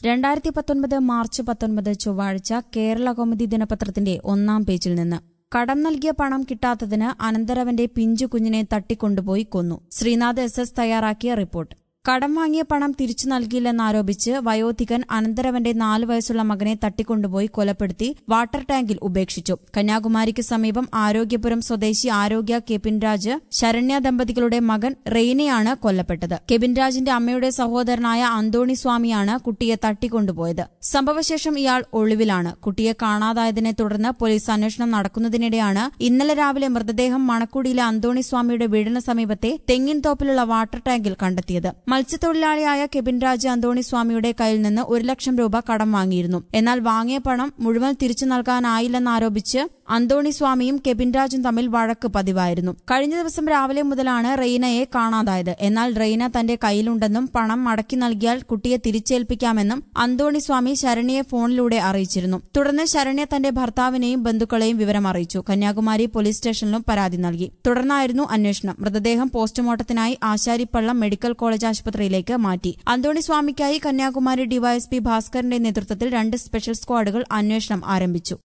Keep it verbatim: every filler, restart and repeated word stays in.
രണ്ടായിരത്തി പത്തൊൻപത് മാർച്ച് പത്തൊൻപത് ചൊവ്വാഴ്ച കേരള കൗമുദി ദിനപത്രത്തിന്റെ ഒന്നാം പേജിൽ നിന്ന് കടം നൽകിയ പണം കിട്ടാത്തതിന് അനന്തരവന്റെ പിഞ്ചു കുഞ്ഞിനെ തട്ടിക്കൊണ്ടുപോയി കൊന്നു. ശ്രീനാഥ് എസ് എസ് തയ്യാറാക്കിയ റിപ്പോർട്ട്. കടം വാങ്ങിയ പണം തിരിച്ചു നൽകിയില്ലെന്നാരോപിച്ച് വയോധികൻ അനന്തരവന്റെ നാലു വയസ്സുള്ള മകനെ തട്ടിക്കൊണ്ടുപോയി കൊലപ്പെടുത്തി വാട്ടർ ടാങ്കിൽ ഉപേക്ഷിച്ചു. കന്യാകുമാരിക്ക് സമീപം ആരോഗ്യപുരം സ്വദേശി ആരോഗ്യ കെപിൻരാജ് ശരണ്യ ദമ്പതികളുടെ മകൻ റെയ്നയാണ് കൊല്ലപ്പെട്ടത്. കെപിൻരാജിന്റെ അമ്മയുടെ സഹോദരനായ അന്തോണി സ്വാമിയാണ് കുട്ടിയെ തട്ടിക്കൊണ്ടുപോയത്. സംഭവശേഷം ഇയാൾ ഒളിവിലാണ്. കുട്ടിയെ കാണാതായതിനെ തുടർന്ന് പോലീസ് അന്വേഷണം നടക്കുന്നതിനിടെയാണ് ഇന്നലെ രാവിലെ മൃതദേഹം മണക്കുടിയിലെ അന്തോണി സ്വാമിയുടെ വീടിന് സമീപത്തെ തെങ്ങിൻതോപ്പിലുള്ള വാട്ടർ ടാങ്കിൽ കണ്ടെത്തിയത്. മത്സ്യത്തൊഴിലാളിയായ കെപിൻരാജ് അന്തോണി സ്വാമിയുടെ കയ്യിൽ നിന്ന് ഒരു ലക്ഷം രൂപ കടം വാങ്ങിയിരുന്നു. എന്നാൽ വാങ്ങിയ പണം മുഴുവൻ തിരിച്ചു നൽകാനായില്ലെന്നാരോപിച്ച് അന്തോണി സ്വാമിയും കെപിൻരാജും തമ്മിൽ വഴക്ക് പതിവായിരുന്നു. കഴിഞ്ഞ ദിവസം രാവിലെ മുതലാണ് റെയ്നയെ കാണാതായത്. എന്നാൽ റെയ്ന തന്റെ കയ്യിലുണ്ടെന്നും പണം മടക്കി നൽകിയാൽ കുട്ടിയെ തിരിച്ചേൽപ്പിക്കാമെന്നും അന്തോണി സ്വാമി ശരണ്യയെ ഫോണിലൂടെ അറിയിച്ചിരുന്നു. തുടർന്ന് ശരണ്യ തന്റെ ഭർത്താവിനെയും ബന്ധുക്കളെയും വിവരം അറിയിച്ചു. കന്യാകുമാരി പോലീസ് സ്റ്റേഷനിലും പരാതി നൽകി. തുടർന്നായിരുന്നു അന്വേഷണം. മൃതദേഹം പോസ്റ്റ്മോർട്ടത്തിനായി ആശാരിപ്പള്ളം മെഡിക്കൽ കോളേജ് ആശുപത്രിയിലേക്ക് മാറ്റി. അന്തോണി സ്വാമിക്കായി കന്യാകുമാരി ഡിവൈഎസ്പി ഭാസ്കറിന്റെ നേതൃത്വത്തിൽ രണ്ട് സ്പെഷ്യൽ സ്ക്വാഡുകൾ അന്വേഷണം ആരംഭിച്ചു.